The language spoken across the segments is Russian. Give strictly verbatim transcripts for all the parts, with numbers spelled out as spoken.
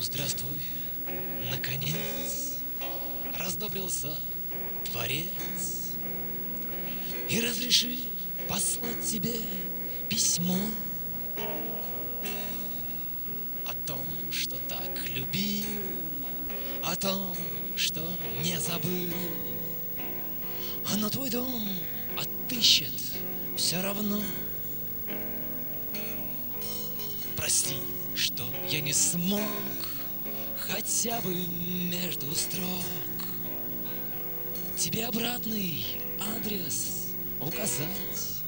здравствуй, наконец раздобрился Творец и разреши послать тебе письмо о том, что так любил, о том, что не забыл. Но твой дом отыщет все равно. Прости, что я не смог хотя бы между строк тебе обратный адрес указать.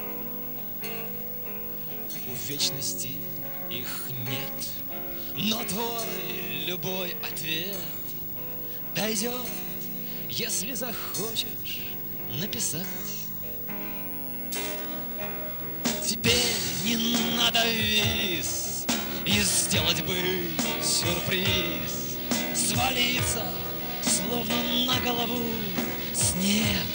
У вечности их нет, но твой любой ответ дойдет, если захочешь написать. Теперь не надо виз и сделать бы сюрприз, свалиться, словно на голову снег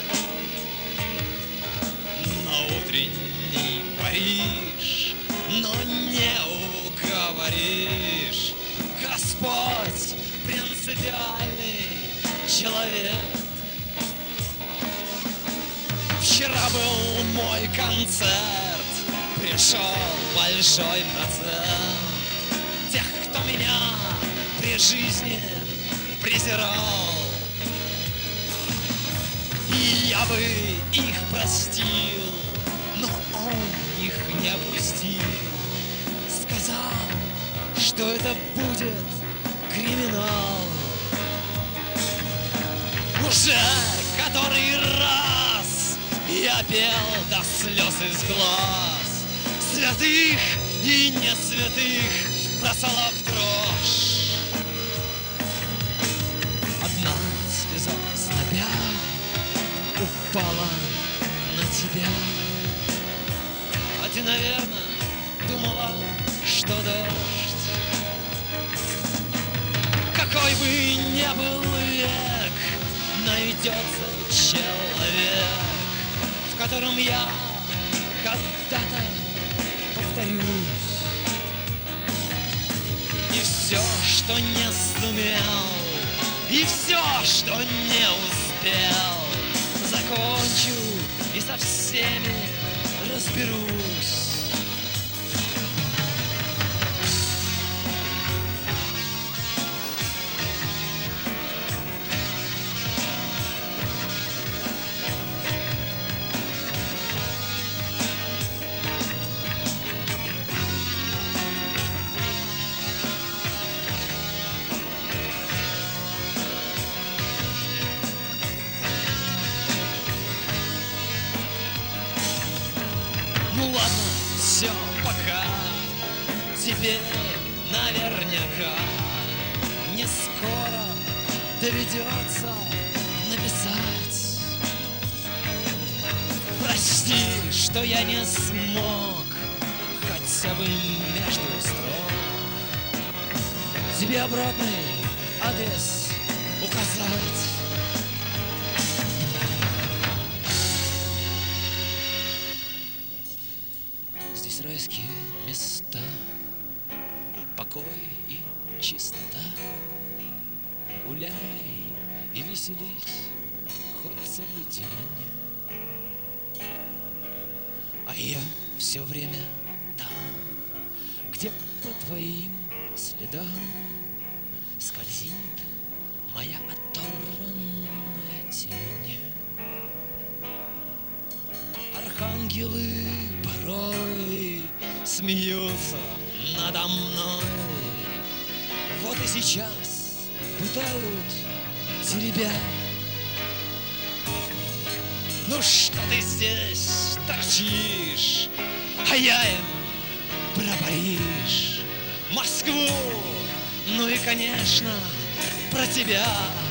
на утренний Париж, но не уговоришь. Господь принципиальный человек. Вчера был мой концерт, пришел большой процент тех, кто меня при жизни презирал. И я бы их простил, но он их не опустил, сказал, что это будет криминал. Уже который раз я пел до слез из глаз, святых и не святых бросала в дрожь. Одна слеза знобя упала на тебя, а ты, наверное, думала, что дождь. Какой бы ни был век, найдется человек, в котором я когда-то повторюсь. И все, что не сумел, и все, что не успел, закончу и со всеми разберусь. Ну ладно, все, пока. Теперь наверняка не скоро доведется написать. Прости, что я не смог хотя бы между строк тебе обратный адрес указать. Здесь райские места, покой и чистота. Гуляй и веселись хоть целый день, а я все время там, где по твоим следам скользит моя оторванная тень. Архангелы порой смеются надо мной, вот и сейчас пытают теребя. Ну что ты здесь торчишь, а я им про Париж, Москву, ну и, конечно, про тебя.